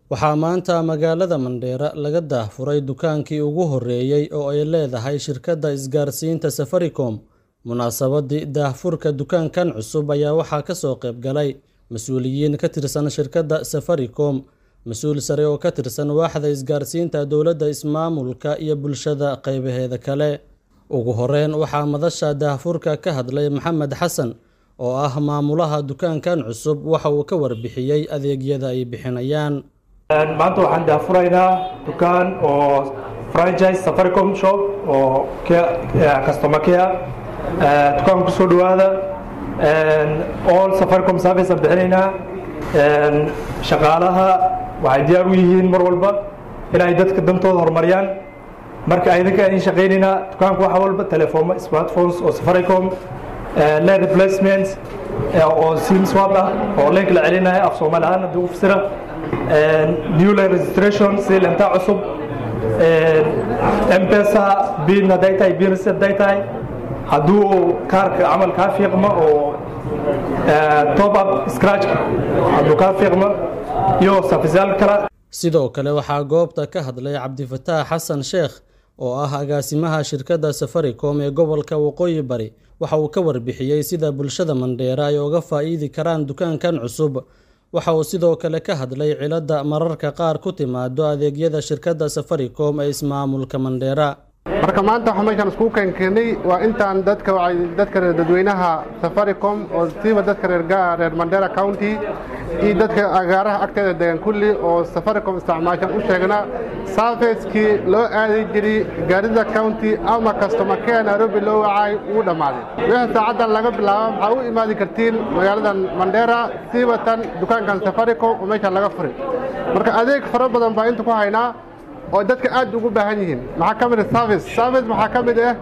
Waxaa maanta magaalada Mandheera laga daahfuray dukaankii ugu horeeyay oo ay leedahay shirkadda isgaarsiinta Safaricom. Munaasabadii daahfurka dukaankan cusub ayaa waxaa ka soo qayb galay mas'uuliyiin ka tirsan shirkadda Safaricom, mas'uul sare oo ka tirsan waaxda isgaarsiinta dowladda ismaamulka iyo bulshada qaybaheeda kale. Ugu horeyn waxaa madasha daahfurka ka hadlay Maxamed Xasan oo ah maamulaha dukaankan cusub, waxa uu ka warbixiyay adeegyada ay bixinayaan. maanta waxaan daafuraynaa dukaan oo franchise Safaricom shop oo customer care dukaan ku soo dhawaada all Safaricom service aan bixinaynaa. Shaqaalaha waxay diyaar u yihiin mar walba inay dadka dantooda horumariyaan. Marka idinka aan shaqaynaynaa dukaanka waxa walba telefoon smartphones oo Safaricom line replacements oo sim swap ah oo link la celinayo af Soomaali ahaan hadii u fasira new line registration si lanta cusub M-Pesa bin data bin data haduu kaarka amal ka fiiqmo oo top up scratch haduu ka fiiqmo iyo safisal kala. Sidoo kale waxaa goobta ka hadlay Cabdifataax Xasan Sheekh oo ah agaasimaha shirkadda Safaricom ee gobolka Waqooyi Bari. Waxa uu ka warbixiyay sida bulshada Mandheera ay uga faa'iidi karaan dukaankan cusub. Waxa uu sidoo kale ka hadlay cilada mararka qaar ku timaado adeegyada shirkadda Safaricom ee ismaamulka Mandheera. marka maanta waxaan meeshan isku keenay waa intaan dadka dadweynaha Safaricom oo siiba dadka reer Mandheera County iyo dadka agaaraha agteeda degan kulli oo Safaricom isticmaashan u sheegna service-kii loo aadi jiray gaarida county ama customer care Nairobi loo wacay uu dhamaaday. Wixii saacadan laga bilaabo waxa uu imaadi kartiin magaalada Mandheera siiba tan dukaankan Safaricom oo meeshan laga furay. Marka adeeg fara badan baa inta ku haynaa oo dadka aad ugu baahan yihiin. Maxaa kamid ah service maxaa kamid ah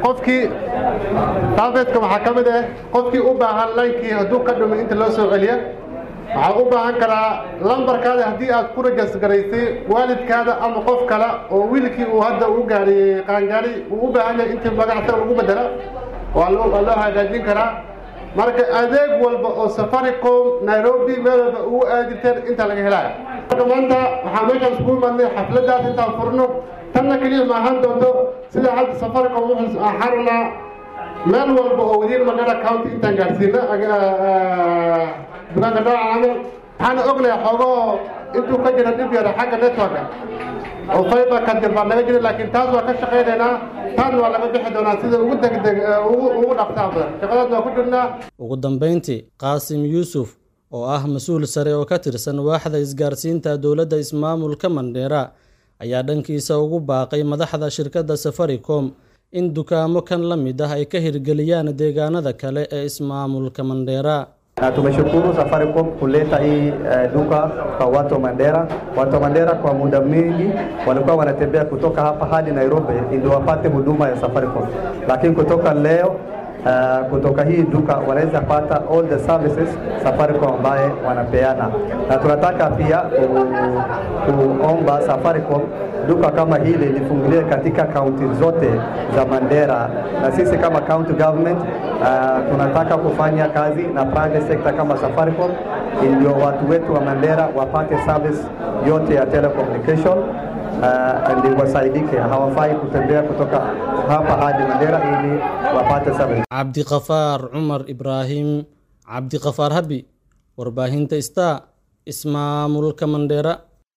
qofkii u baahan line-kii haduu ka dhumay inta loo soo celiyo. Waxaa u baahan karaa lambarkaada haddii aad ku register garaysay waalidkaada ama qof kale oo wiilkii uu hadda u gaariyay qaangaari uu u baahan yahay intii magaca lagu bedelo waa loo hagaajin karaa. marka adeeg walba oo Safaricom Nairobi meelba uu aadinteen inta laga helaa. maanta waxaa meeshan isku imaanay xafladaas intaan furno tanna kaliya ma ahaan doonto sida hadda Safaricom wuxuu xaruna meel walba oo wadiin Mandheera County intaan gaarsiina dukaanka dhacaayo. waxaan ognahay xogo intuu ka jira dib yar xagga network oo fiber ka jir baa laga jiray laakiin taas waa ka shaqeynayna tan waa laga bixi doonaa sida ugu degdeg ugu dhaqsaha badan shaqadaas waa ku jirnaa. Ugu dambeyntii Qaasim Yuusuf oo ah mas'uul sare oo ka tirsan waaxda isgaarsiinta dowladda ismaamulka Mandheera ayaa dhankiisa ugu baaqay madaxda shirkadda Safaricom in dukaamo kan la mid ah ay ka hirgeliyaan deegaanada kale ee ismaamulka Mandheera. Na tumeshukuru Safaricom kuleta hii duka kwa watu wa Mandheera. Watu wa Mandheera kwa muda mwingi walikuwa wanatembea kutoka hapa hadi Nairobi ndio wapate huduma ya Safaricom. Lakini kutoka leo kutoka hii duka wanaweza pata all the services Safaricom ambaye wanapeana. Na tunataka pia kuomba Safaricom duka kama hili lifunguliwe katika kaunti zote za Mandheera. Na sisi kama county government tunataka kufanya kazi na private sector kama Safaricom ndio watu wetu wa Mandheera wapate service yote ya telecommunication ndio wasaidike. Hawafai kutembea kutoka hapa hadi Mandheera ili wapate service. Cabdiqafaar Cumar Ibraahim, Cabdiqafaar Habi, warbaahinta Star, ismaamulka Mandheera.